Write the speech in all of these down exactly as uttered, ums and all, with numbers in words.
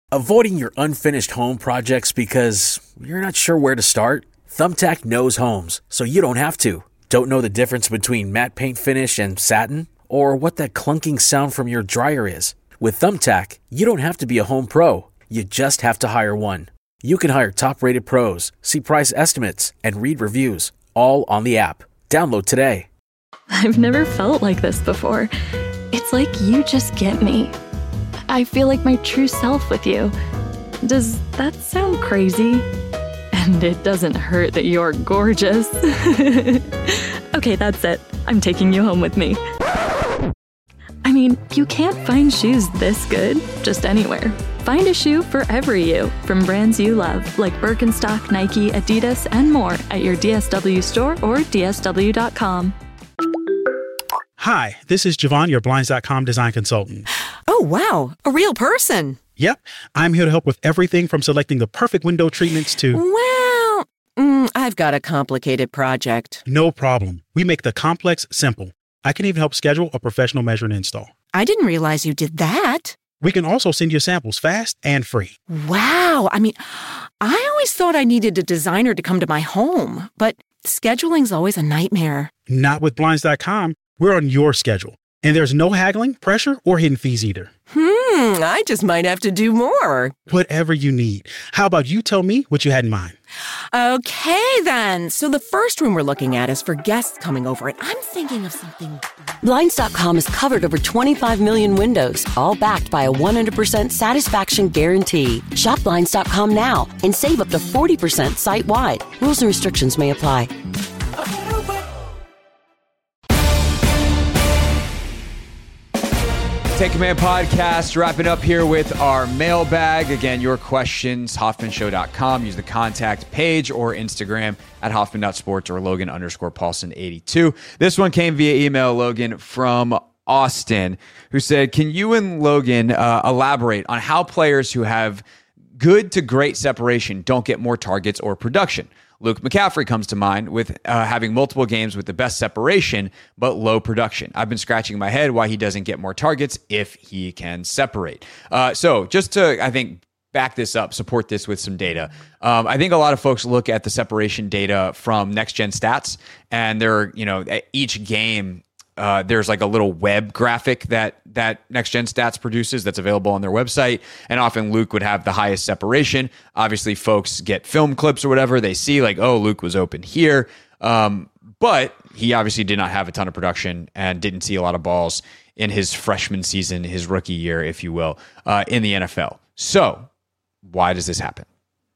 Avoiding your unfinished home projects because you're not sure where to start? Thumbtack knows homes, so you don't have to. Don't know the difference between matte paint finish and satin? Or what that clunking sound from your dryer is? With Thumbtack, you don't have to be a home pro. You just have to hire one. You can hire top-rated pros, see price estimates, and read reviews, all on the app. Download today. I've never felt like this before. It's like you just get me. I feel like my true self with you. Does that sound crazy? And it doesn't hurt that you're gorgeous. Okay, that's it. I'm taking you home with me. I mean, you can't find shoes this good just anywhere. Find a shoe for every you from brands you love, like Birkenstock, Nike, Adidas, and more at your D S W store or D S W dot com. Hi, this is Javon, your Blinds dot com design consultant. Oh, wow. A real person. Yep. I'm here to help with everything from selecting the perfect window treatments to... Well, mm, I've got a complicated project. No problem. We make the complex simple. I can even help schedule a professional measure and install. I didn't realize you did that. We can also send you samples fast and free. Wow. I mean, I always thought I needed a designer to come to my home, but scheduling's always a nightmare. Not with Blinds dot com. We're on your schedule. And there's no haggling, pressure, or hidden fees either. Hmm, I just might have to do more. Whatever you need. How about you tell me what you had in mind? Okay, then. So the first room we're looking at is for guests coming over, and I'm thinking of something... Blinds dot com has covered over twenty-five million windows, all backed by a one hundred percent satisfaction guarantee. Shop Blinds dot com now and save up to forty percent site-wide. Rules and restrictions may apply. Take Command Podcast, wrapping up here with our mailbag. Again, your questions, Hoffman Show dot com. Use the contact page or Instagram at Hoffman dot sports or Logan underscore Paulson eighty-two. This one came via email, Logan, from Austin, who said, can you and Logan uh, elaborate on how players who have good to great separation don't get more targets or production? Luke McCaffrey comes to mind with uh, having multiple games with the best separation, but low production. I've been scratching my head why he doesn't get more targets if he can separate. Uh, so just to, I think, back this up, support this with some data. Um, I think a lot of folks look at the separation data from Next Gen Stats, and they're, you know, each game, Uh, there's like a little web graphic that that Next Gen Stats produces that's available on their website. And often Luke would have the highest separation. Obviously, folks get film clips or whatever. They see like, oh, Luke was open here. Um, but he obviously did not have a ton of production and didn't see a lot of balls in his freshman season, his rookie year, if you will, uh, in the N F L. So why does this happen?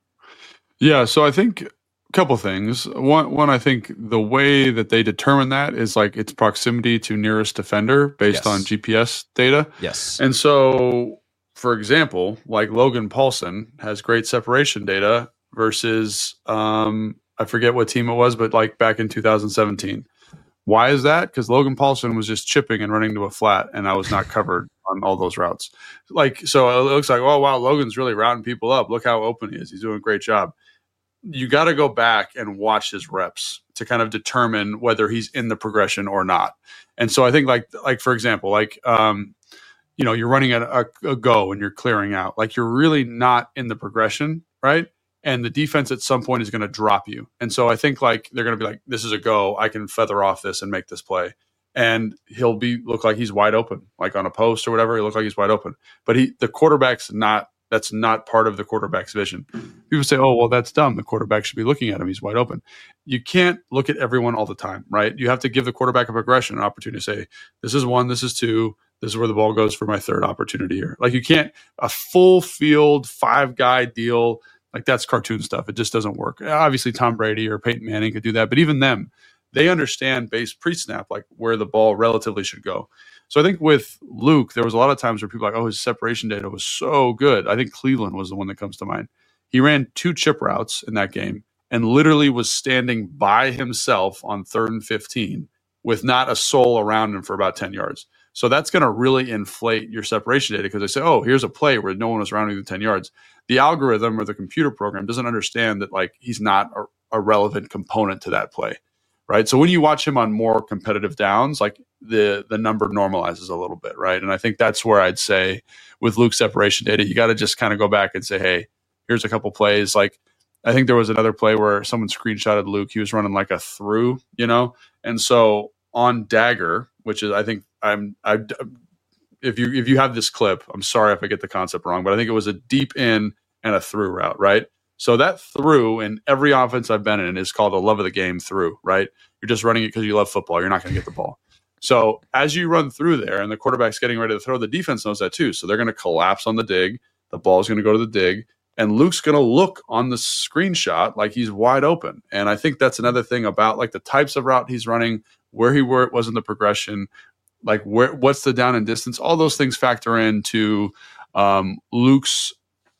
Yeah, so I think... couple things. One, one, I think the way that they determine that is like its proximity to nearest defender based Yes. on G P S data. Yes. And so, for example, like Logan Paulson has great separation data versus, um, I forget what team it was, but like back in two thousand seventeen. Why is that? Because Logan Paulson was just chipping and running to a flat, and I was not covered on all those routes. Like, so it looks like, oh, wow, Logan's really routing people up. Look how open he is. He's doing a great job. You got to go back and watch his reps to kind of determine whether he's in the progression or not. And so I think like, like for example, like, um, you know, you're running a, a, a go and you're clearing out, like you're really not in the progression, right? And the defense at some point is going to drop you. And so I think like, they're going to be like, this is a go. I can feather off this and make this play. And he'll be, look like he's wide open, like on a post or whatever. He look like he's wide open, but he, the quarterback's not, that's not part of the quarterback's vision. People say, oh, well, that's dumb. The quarterback should be looking at him. He's wide open. You can't look at everyone all the time, right? You have to give the quarterback a progression, an opportunity to say, this is one, this is two, this is where the ball goes for my third opportunity here. Like you can't, a full field, five guy deal, like that's cartoon stuff. It just doesn't work. Obviously, Tom Brady or Peyton Manning could do that, but even them, they understand base pre-snap, like where the ball relatively should go. So I think with Luke, there was a lot of times where people were like, oh, his separation data was so good. I think Cleveland was the one that comes to mind. He ran two chip routes in that game and literally was standing by himself on third and fifteen with not a soul around him for about ten yards. So that's going to really inflate your separation data because they say, oh, here's a play where no one was around within ten yards. The algorithm or the computer program doesn't understand that like he's not a, a relevant component to that play. Right. So when you watch him on more competitive downs, like the the number normalizes a little bit, right? And I think that's where I'd say with Luke's separation data, you got to just kind of go back and say, hey, here's a couple plays. Like I think there was another play where someone screenshotted Luke. He was running like a through, you know, and so on Dagger, which is I think I'm I if you if you have this clip, I'm sorry if I get the concept wrong, but I think it was a deep in and a through route, right? So that through in every offense I've been in is called a love of the game through, right? You're just running it because you love football. You're not going to get the ball. So as you run through there and the quarterback's getting ready to throw, the defense knows that too. So they're going to collapse on the dig. The ball's going to go to the dig. And Luke's going to look on the screenshot like he's wide open. And I think that's another thing about like the types of route he's running, where he were, was in the progression, like where what's the down and distance. All those things factor into um, Luke's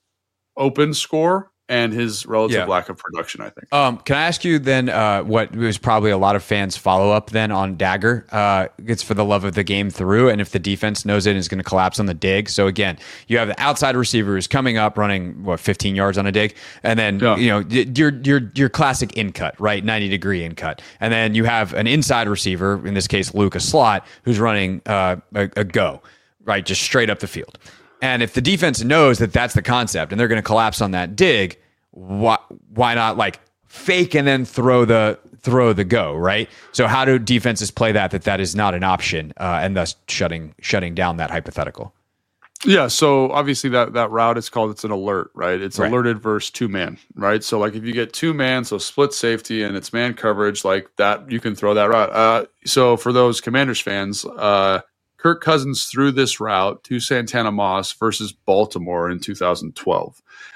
open score and his relative Yeah. lack of production, I think. Um, can I ask you then uh, what was probably a lot of fans' follow-up then on Dagger? Uh, it's for the love of the game through, and if the defense knows it and is going to collapse on the dig. So again, you have the outside receiver who's coming up running, what, fifteen yards on a dig? And then, Yeah. you know, your, your, your classic in-cut, right? ninety-degree in-cut. And then you have an inside receiver, in this case, Luke, a slot, who's running uh, a, a go, right? Just straight up the field. And if the defense knows that that's the concept and they're going to collapse on that dig, why why not like fake and then throw the throw the go, right? So how do defenses play that that that is not an option uh, and thus shutting shutting down that hypothetical? Yeah, so obviously that that route is called it's an alert, right? It's Right. alerted versus two man, right? So like if you get two man, so split safety and it's man coverage, like that, you can throw that route. Uh, so for those Commanders fans, uh, Kirk Cousins threw this route to Santana Moss versus Baltimore in two thousand twelve.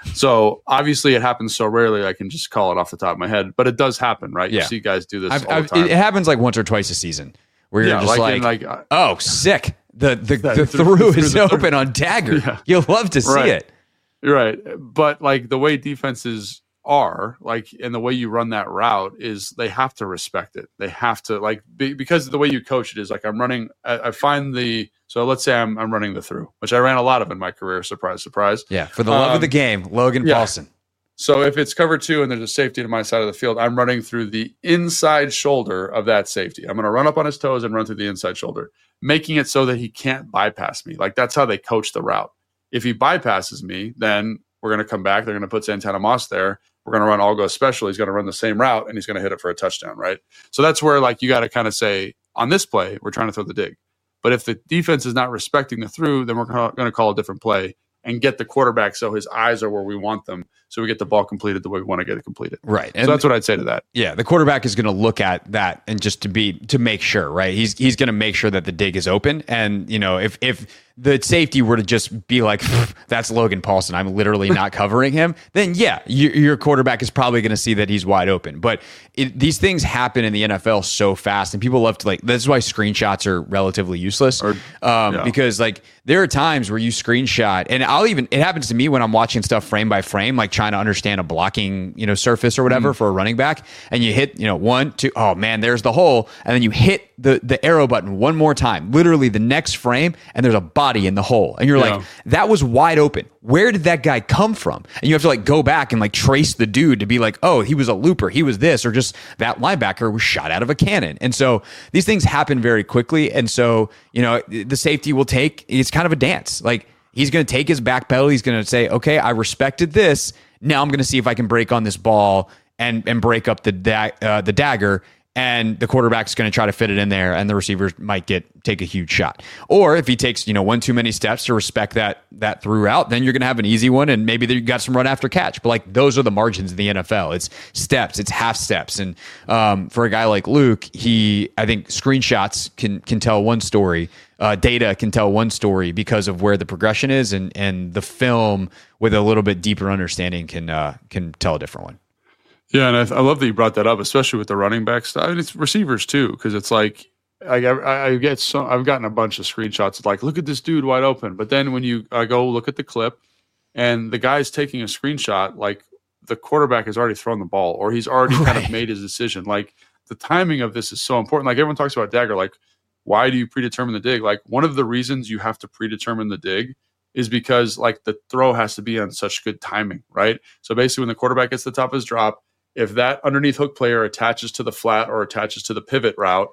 So obviously it happens so rarely I can just call it off the top of my head, but it does happen, right? Yeah. You see guys do this I've, all I've, the time. it happens like once or twice a season where you're Yeah, just like like, in, like, uh, oh, sick. The the, That- the through- through through is the- open on Dagger. Yeah. You'll love to see Right. it. Right. But like the way defenses are, like, and the way you run that route is they have to respect it. They have to, like, be, because the way you coach it is like I'm running, I, I find the, so let's say I'm, I'm running the through, which I ran a lot of in my career. Surprise, surprise. Yeah, for the love Um, of the game, Logan yeah. Paulson. So if it's cover two and there's a safety to my side of the field, I'm running through the inside shoulder of that safety. I'm going to run up on his toes and run through the inside shoulder, making it so that he can't bypass me. Like that's how they coach the route. If he bypasses me, then we're going to come back. They're going to put Santana Moss there. We're going to run all go special. He's going to run the same route and he's going to hit it for a touchdown, right? So that's where like you got to kind of say on this play, we're trying to throw the dig. But if the defense is not respecting the through, then we're going to call a different play and get the quarterback so his eyes are where we want them, so we get the ball completed the way we want to get it completed. Right. So that's what I'd say to that. Yeah, the quarterback is going to look at that and just to be to make sure, right? He's he's going to make sure that the dig is open, and you know if if the safety were to just be like, that's Logan Paulson, I'm literally not covering him, then yeah, you, your quarterback is probably going to see that he's wide open. But it, these things happen in the N F L so fast, and people love to like. This is why screenshots are relatively useless, Or- um, yeah. because like there are times where you screenshot, and I'll even it happens to me when I'm watching stuff frame by frame, like trying to understand a blocking you know surface or whatever Mm-hmm. for a running back, and you hit you know one two oh man there's the hole, and then you hit the the arrow button one more time, literally the next frame, and there's a body in the hole, and you're Yeah. like that was wide open. Where did that guy come from? And you have to like go back and like trace the dude to be like, oh, he was a looper, he was this, or just that linebacker was shot out of a cannon. And so these things happen very quickly, and so you know the safety will take. It's kind of a dance. Like he's going to take his back pedal. He's going to say, okay, I respected this. Now I'm going to see if I can break on this ball and and break up the da- uh, the dagger. And the quarterback's going to try to fit it in there, and the receivers might get take a huge shot. Or if he takes you know one too many steps to respect that that through route, then you're going to have an easy one, and maybe you got some run after catch. But like those are the margins in the N F L. It's steps, it's half steps, and um, for a guy like Luke, he I think screenshots can can tell one story. Uh, data can tell one story because of where the progression is, and and the film with a little bit deeper understanding can uh, can tell a different one. Yeah, and I, I love that you brought that up, especially with the running back stuff. I mean, it's receivers too, because it's like I, I, I get so I've gotten a bunch of screenshots. It's like, look at this dude wide open. But then when you I go look at the clip, and the guy's taking a screenshot, like the quarterback has already thrown the ball, or he's already kind of Right. made his decision. Like the timing of this is so important. Like everyone talks about dagger. Like, why do you predetermine the dig? Like one of the reasons you have to predetermine the dig is because like the throw has to be on such good timing, right? So basically, when the quarterback gets to the top of his drop, if that underneath hook player attaches to the flat or attaches to the pivot route,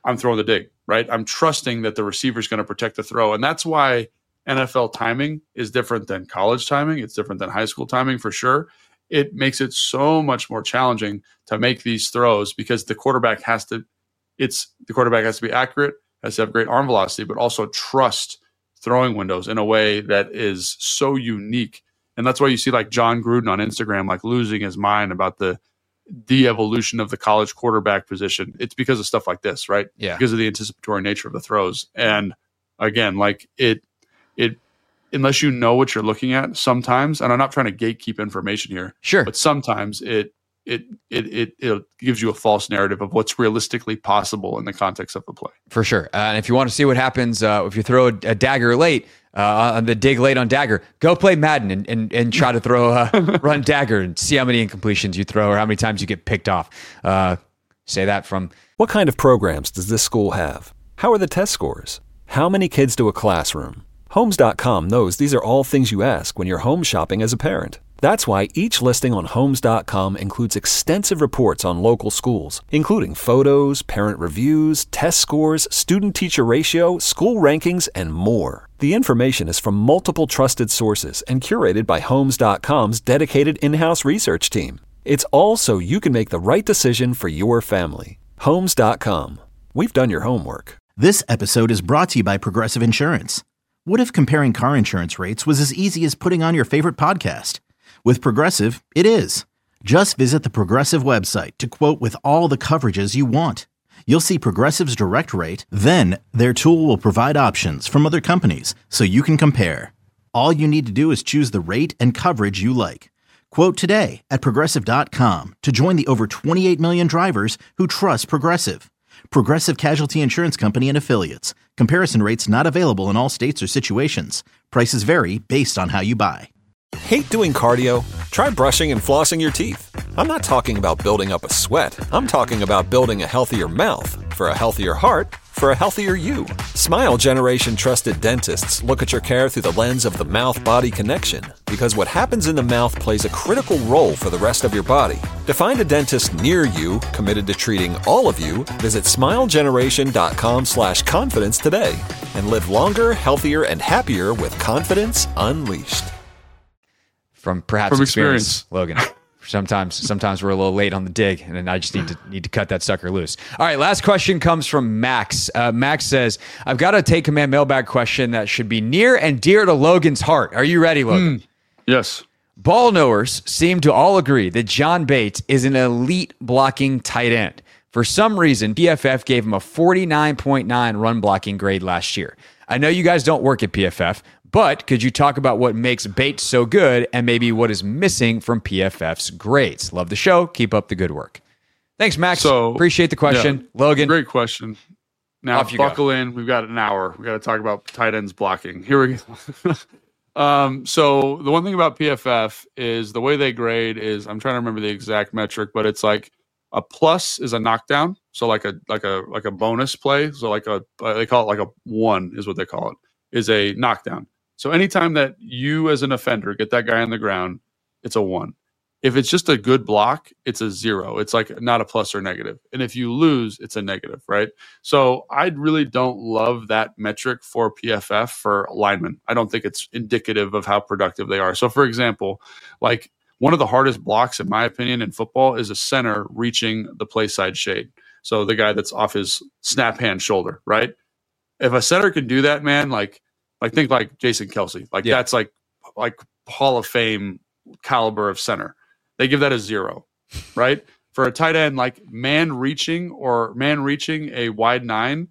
I'm throwing the dig, right? I'm trusting that the receiver's going to protect the throw. And that's why N F L timing is different than college timing. It's different than high school timing for sure. It makes it so much more challenging to make these throws because the quarterback has to, it's the quarterback has to be accurate, has to have great arm velocity, but also trust throwing windows in a way that is so unique. And that's why you see like John Gruden on Instagram, like losing his mind about the de-evolution of the college quarterback position. It's because of stuff like this, right? Yeah. Because of the anticipatory nature of the throws. And again, like it, it, unless you know what you're looking at sometimes, and I'm not trying to gatekeep information here, sure, but sometimes it, it, it, it, it gives you a false narrative of what's realistically possible in the context of the play. For sure. Uh, and if you want to see what happens uh, if you throw a, a dagger late, uh, on the dig late on dagger, go play Madden and, and, and try to throw a run dagger and see how many incompletions you throw or how many times you get picked off. Uh, say that from... What kind of programs does this school have? How are the test scores? How many kids do a classroom? Homes dot com knows these are all things you ask when you're home shopping as a parent. That's why each listing on Homes dot com includes extensive reports on local schools, including photos, parent reviews, test scores, student-teacher ratio, school rankings, and more. The information is from multiple trusted sources and curated by Homes dot com's dedicated in-house research team. It's all so you can make the right decision for your family. Homes dot com. We've done your homework. This episode is brought to you by Progressive Insurance. What if comparing car insurance rates was as easy as putting on your favorite podcast? With Progressive, it is. Just visit the Progressive website to quote with all the coverages you want. You'll see Progressive's direct rate, then their tool will provide options from other companies so you can compare. All you need to do is choose the rate and coverage you like. Quote today at Progressive dot com to join the over twenty-eight million drivers who trust Progressive. Progressive Casualty Insurance Company and Affiliates. Comparison rates not available in all states or situations. Prices vary based on how you buy. Hate doing cardio? Try brushing and flossing your teeth. I'm not talking about building up a sweat. I'm talking about building a healthier mouth. For a healthier heart, for a healthier you. Smile Generation trusted dentists look at your care through the lens of the mouth-body connection, because what happens in the mouth plays a critical role for the rest of your body. To find a dentist near you committed to treating all of you, visit smilegeneration.com slash confidence today and live longer, healthier, and happier with confidence unleashed. From perhaps From experience, experience. Logan. Sometimes, sometimes we're a little late on the dig, and then I just need to need to cut that sucker loose. All right, last question comes from Max. Uh, Max says, "I've got a take command mailbag question that should be near and dear to Logan's heart. Are you ready, Logan?" Mm. Yes. Ball knowers seem to all agree that John Bates is an elite blocking tight end. For some reason, P F F gave him a forty-nine point nine run blocking grade last year. I know you guys don't work at P F F, but could you talk about what makes Bates so good and maybe what is missing from P F F's grades? Love the show. Keep up the good work. Thanks, Max. So, appreciate the question. Yeah, Logan. Great question. Now, Off you buckle go. in. We've got an hour. We've got to talk about tight ends blocking. Here we go. um, so the one thing about P F F is the way they grade is, I'm trying to remember the exact metric, but it's like a plus is a knockdown. So like a like a like a bonus play. So like a they call it like a one is what they call it, is a knockdown. So anytime that you as an offender get that guy on the ground, it's a one. If it's just a good block, it's a zero. It's like not a plus or negative. And if you lose, it's a negative, right? So I really don't love that metric for P F F for linemen. I don't think it's indicative of how productive they are. So for example, like one of the hardest blocks, in my opinion, in football is a center reaching the play side shade. So the guy that's off his snap hand shoulder, right? If a center can do that, man, like, like think like Jason Kelce, like Yeah. that's like, like Hall of Fame caliber of center. They give that a zero, right? For a tight end, like man reaching or man reaching a wide nine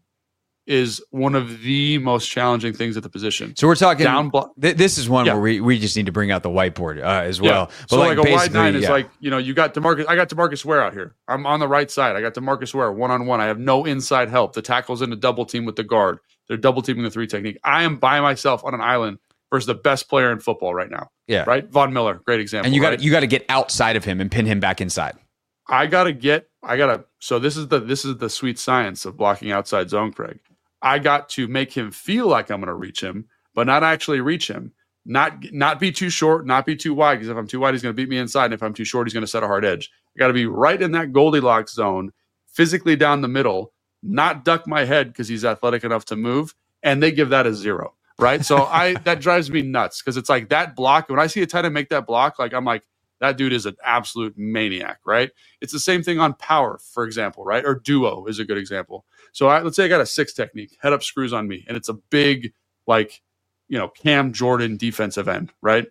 is one of the most challenging things at the position. So we're talking Down block. th- this is one Yeah. where we, we just need to bring out the whiteboard uh, as well. Yeah. But So like, a wide basically, nine is yeah. like, you know, you got DeMarcus. I got DeMarcus Ware out here. I'm on the right side. I got DeMarcus Ware one on one. I have no inside help. The tackle's in a double team with the guard. They're double teaming the three technique. I am by myself on an island versus the best player in football right now. Yeah. Right. Von Miller, great example. and you got right? you got to get outside of him and pin him back inside. I gotta get. I gotta. So this is the this is the sweet science of blocking outside zone, Craig. I got to make him feel like I'm going to reach him, but not actually reach him. Not not be too short, not be too wide. Because if I'm too wide, he's going to beat me inside. And if I'm too short, he's going to set a hard edge. I got to be right in that Goldilocks zone, physically down the middle, not duck my head because he's athletic enough to move, and they give that a zero, right? So I that drives me nuts because it's like that block. When I see a tight end make that block, like I'm like, that dude is an absolute maniac, right? It's the same thing on power, for example, right? Or duo is a good example. So I, let's say I got a six technique, head up screws on me, and it's a big, like, you know, Cam Jordan defensive end, right?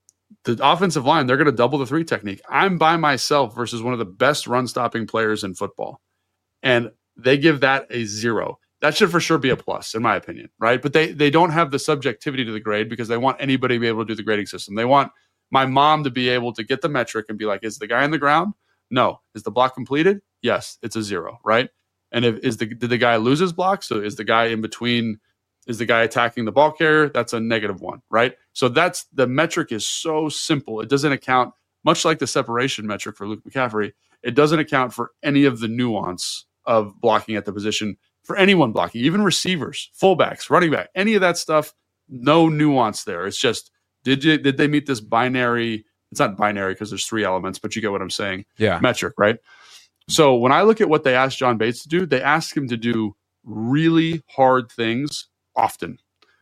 The offensive line, they're going to double the three technique. I'm by myself versus one of the best run stopping players in football. And they give that a zero. That should for sure be a plus, in my opinion, right? But they they don't have the subjectivity to the grade because they want anybody to be able to do the grading system. They want my mom to be able to get the metric and be like, is the guy on the ground? No. Is the block completed? Yes, it's a zero, right? And if is the did the guy lose his block? So is the guy in between, is the guy attacking the ball carrier? That's a negative one, right? So that's the metric is so simple. It doesn't account, much like the separation metric for Luke McCaffrey, it doesn't account for any of the nuance of blocking at the position for anyone blocking, even receivers, fullbacks, running back, any of that stuff, no nuance there. It's just, Did you, did they meet this binary? It's not binary because there's three elements, but you get what I'm saying. Yeah. Metric, right? So when I look at what they asked John Bates to do, they asked him to do really hard things often.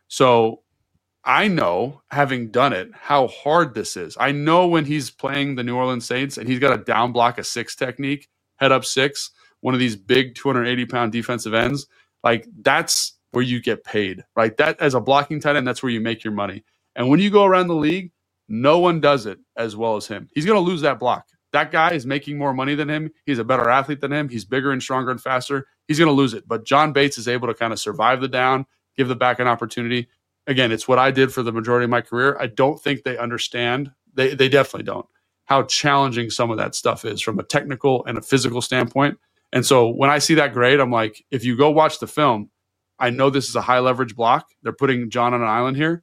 So I know, having done it, how hard this is. I know when he's playing the New Orleans Saints and he's got a down block, a six technique, head up six, one of these big two hundred eighty pound defensive ends, like that's where you get paid, right? That as a blocking tight end, that's where you make your money. And when you go around the league, no one does it as well as him. He's going to lose that block. That guy is making more money than him. He's a better athlete than him. He's bigger and stronger and faster. He's going to lose it. But John Bates is able to kind of survive the down, give the back an opportunity. Again, it's what I did for the majority of my career. I don't think they understand. They, they definitely don't. How challenging some of that stuff is from a technical and a physical standpoint. And so when I see that grade, I'm like, if you go watch the film, I know this is a high leverage block. They're putting John on an island here.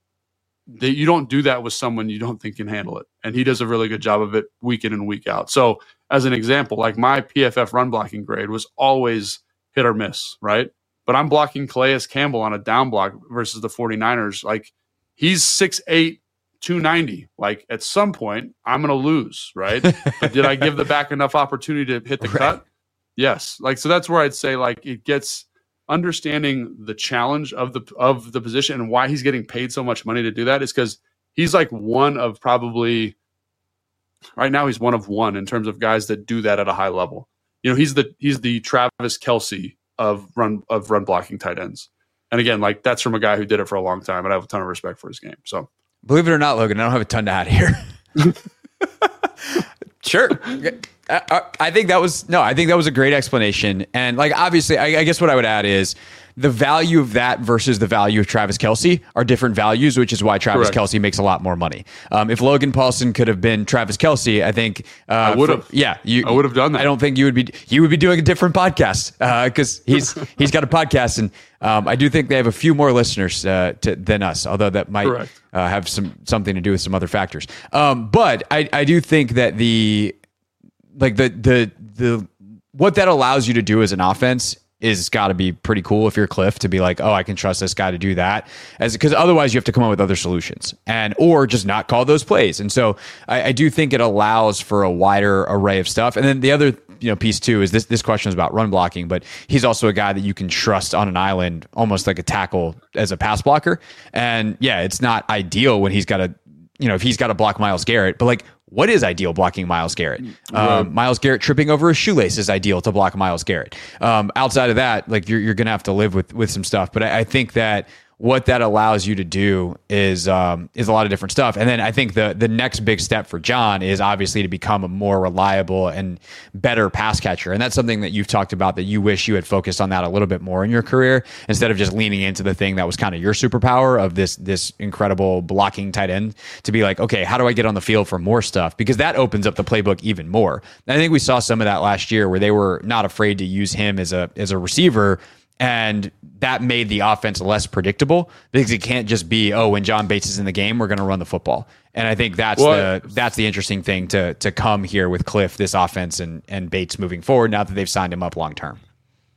They, you don't do that with someone you don't think can handle it. And he does a really good job of it week in and week out. So as an example, like my P F F run blocking grade was always hit or miss, right? But I'm blocking Calais Campbell on a down block versus the 49ers. Like he's six eight, two ninety. Like at some point I'm going to lose, right? But did I give the back enough opportunity to hit the right. cut? Yes. Like, so that's where I'd say like it gets understanding the challenge of the, of the position and why he's getting paid so much money to do that is because he's like one of probably right now he's one of one in terms of guys that do that at a high level. You know, he's the, he's the Travis Kelce of run, of run blocking tight ends. And again, like that's from a guy who did it for a long time and I have a ton of respect for his game. So believe it or not, Logan, I don't have a ton to add here. Sure. I, I think that was, no, I think that was a great explanation. And like, obviously, I, I guess what I would add is the value of that versus the value of Travis Kelce are different values, which is why Travis Correct. Kelce makes a lot more money. Um, if Logan Paulson could have been Travis Kelce, I think uh, I would have. Yeah, you, I would have done that. I don't think you would be. You would be doing a different podcast because uh, he's he's got a podcast, and um, I do think they have a few more listeners uh, to, than us. Although that might uh, have some something to do with some other factors. Um, but I I do think that the like the the the what that allows you to do as an offense is got to be pretty cool if you're Cliff to be like, oh, I can trust this guy to do that, as because otherwise you have to come up with other solutions and or just not call those plays. And so I, I do think it allows for a wider array of stuff. And then the other you know piece too is this this question is about run blocking, but he's also a guy that you can trust on an island, almost like a tackle as a pass blocker. And yeah, it's not ideal when he's got to you know if he's got to block Myles Garrett, but like. What is ideal blocking Myles Garrett? Right. Um, Myles Garrett tripping over a shoelace is ideal to block Myles Garrett. Um, outside of that, like you're, you're going to have to live with, with some stuff. But I, I think that what that allows you to do is um, is a lot of different stuff. And then I think the the next big step for John is obviously to become a more reliable and better pass catcher. And that's something that you've talked about that you wish you had focused on that a little bit more in your career instead of just leaning into the thing that was kind of your superpower of this this incredible blocking tight end to be like, okay, how do I get on the field for more stuff? Because that opens up the playbook even more. And I think we saw some of that last year where they were not afraid to use him as a as a receiver. And that made the offense less predictable because it can't just be, oh, when John Bates is in the game, we're going to run the football. And I think that's well, the that's the interesting thing to to come here with Cliff, this offense and and Bates moving forward now that they've signed him up long term.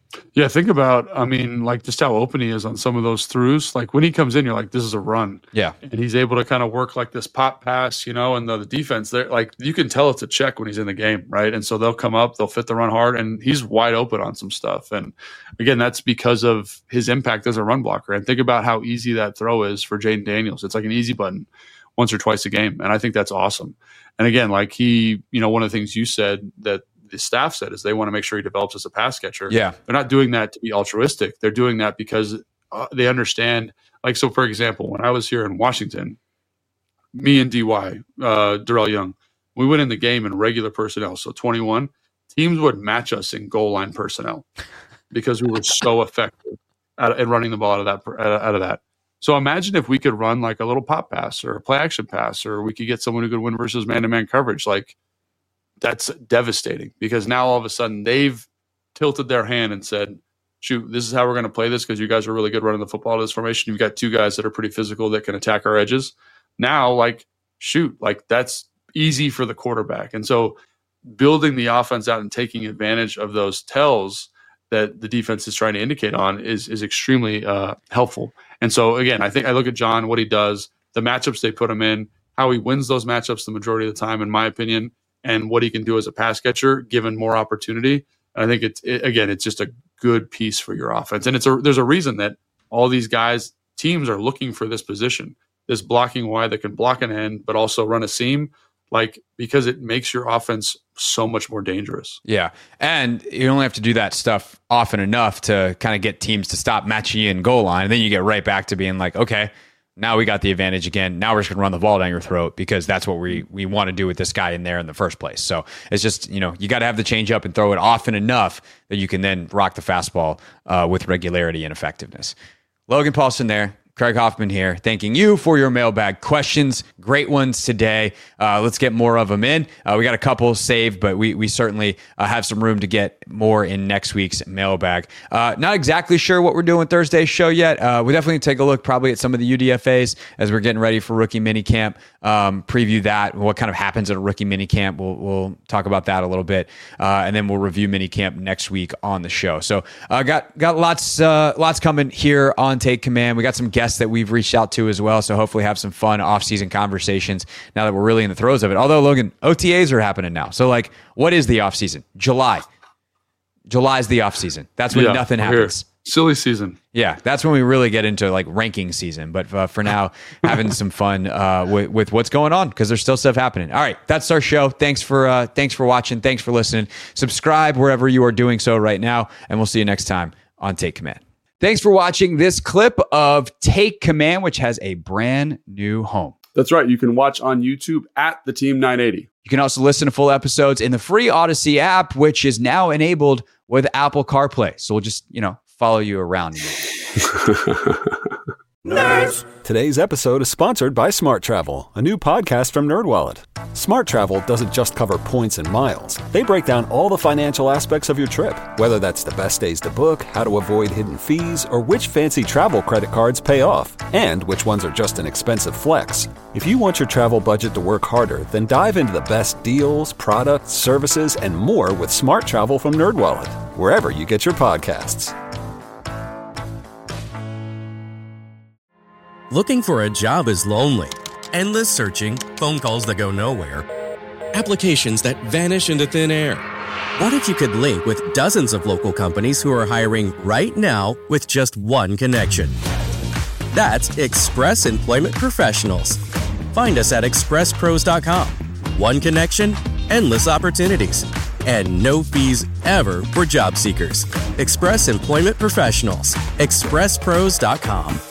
Yeah, think about, I mean, like just how open he is on some of those throughs. Like when he comes in, you're like, this is a run. Yeah. And he's able to kind of work like this pop pass, you know, and the, the defense, they're like, you can tell it's a check when he's in the game, right? And so they'll come up, they'll fit the run hard, and he's wide open on some stuff. And again, that's because of his impact as a run blocker. And think about how easy that throw is for Jaden Daniels. It's like an easy button once or twice a game. And I think that's awesome. And again, like he, you know, one of the things you said that the staff said is they want to make sure he develops as a pass catcher. Yeah. They're not doing that to be altruistic. They're doing that because uh, they understand, like, so for example, when I was here in Washington, me and D Y, uh, Darrell Young, we went in the game in regular personnel. So twenty-one teams would match us in goal line personnel because we were so effective at, at running the ball out of that, out of that. So imagine if we could run like a little pop pass or a play action pass, or we could get someone who could win versus man-to-man coverage. Like, that's devastating because now all of a sudden they've tilted their hand and said, shoot, this is how we're going to play this because you guys are really good running the football to this formation. You've got two guys that are pretty physical that can attack our edges. Now, like, shoot, like that's easy for the quarterback. And so building the offense out and taking advantage of those tells that the defense is trying to indicate on is, is extremely uh, helpful. And so, again, I think I look at John, what he does, the matchups they put him in, how he wins those matchups the majority of the time, in my opinion, and what he can do as a pass catcher, given more opportunity. And I think it's, it, again, it's just a good piece for your offense. And it's a, there's a reason that all these guys, teams are looking for this position, this blocking wide that can block an end, but also run a seam, like, because it makes your offense so much more dangerous. Yeah. And you only have to do that stuff often enough to kind of get teams to stop matching you in goal line. And then you get right back to being like, okay, now we got the advantage again. Now we're just going to run the ball down your throat because that's what we we want to do with this guy in there in the first place. So it's just, you know, you got to have the change up and throw it often enough that you can then rock the fastball uh, with regularity and effectiveness. Logan Paulsen there. Craig Hoffman here, thanking you for your mailbag questions. Great ones today. Uh, let's get more of them in. Uh, we got a couple saved, but we we certainly uh, have some room to get more in next week's mailbag. Uh, not exactly sure what we're doing Thursday's show yet. Uh, we definitely take a look probably at some of the U D F As as we're getting ready for rookie minicamp. Um, preview that, what kind of happens at a rookie minicamp. We'll we'll talk about that a little bit, uh, and then we'll review minicamp next week on the show. So uh, got got lots uh, lots coming here on Take Command. We got some guests that we've reached out to as well, so hopefully have some fun off-season conversations now that we're really in the throes of it. Although, Logan, O T As are happening now. So, like, what is the off-season? July. July's the off-season. That's when yeah, nothing happens. Here. Silly season. Yeah, that's when we really get into, like, ranking season. But uh, for now, having some fun uh, with, with what's going on because there's still stuff happening. All right, that's our show. Thanks for uh, thanks for watching. Thanks for listening. Subscribe wherever you are doing so right now, and we'll see you next time on Take Command. Thanks for watching this clip of Take Command, which has a brand new home. That's right. You can watch on YouTube at the Team nine eighty. You can also listen to full episodes in the free Odyssey app, which is now enabled with Apple CarPlay. So we'll just, you know, follow you around. Nerds. Today's episode is sponsored by Smart Travel, a new podcast from NerdWallet. Smart Travel doesn't just cover points and miles. They break down all the financial aspects of your trip, whether that's the best days to book, how to avoid hidden fees, or which fancy travel credit cards pay off, and which ones are just an expensive flex. If you want your travel budget to work harder, then dive into the best deals, products, services, and more with Smart Travel from NerdWallet, wherever you get your podcasts. Looking for a job is lonely. Endless searching, phone calls that go nowhere, applications that vanish into thin air. What if you could link with dozens of local companies who are hiring right now with just one connection? That's Express Employment Professionals. Find us at express pros dot com. One connection, endless opportunities, and no fees ever for job seekers. Express Employment Professionals. express pros dot com.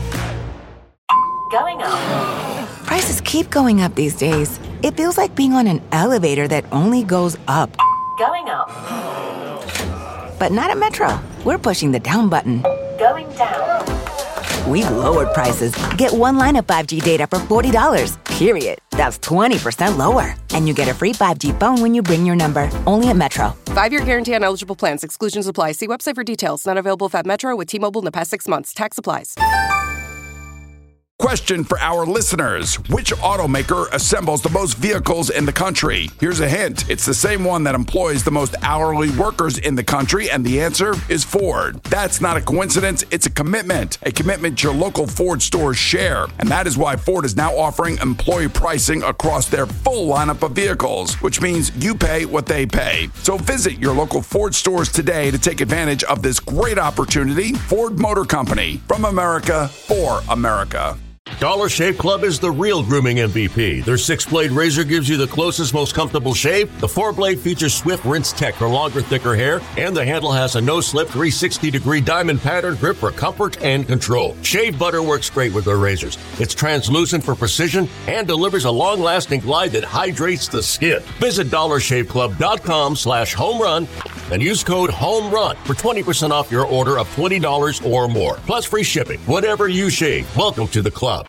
Going up. Prices keep going up these days. It feels like being on an elevator that only goes up. Going up. But not at Metro. We're pushing the down button. Going down. We've lowered prices. Get one line of five G data for forty dollars, period. That's twenty percent lower. And you get a free five G phone when you bring your number. Only at Metro. Five-year guarantee on eligible plans. Exclusions apply. See website for details. Not available at Metro with T-Mobile in the past six months. Tax applies. Question for our listeners. Which automaker assembles the most vehicles in the country? Here's a hint. It's the same one that employs the most hourly workers in the country, and the answer is Ford. That's not a coincidence. It's a commitment. A commitment your local Ford stores share. And that is why Ford is now offering employee pricing across their full lineup of vehicles, which means you pay what they pay. So visit your local Ford stores today to take advantage of this great opportunity. Ford Motor Company. From America, for America. Dollar Shave Club is the real grooming M V P. Their six-blade razor gives you the closest, most comfortable shave. The four-blade features swift rinse tech for longer, thicker hair, and the handle has a no-slip three sixty degree diamond pattern grip for comfort and control. Shave butter works great with their razors. It's translucent for precision and delivers a long-lasting glide that hydrates the skin. Visit dollar shave club dot com slash home run and use code HOMERUN for twenty percent off your order of twenty dollars or more. Plus free shipping. Whatever you shave, welcome to the club.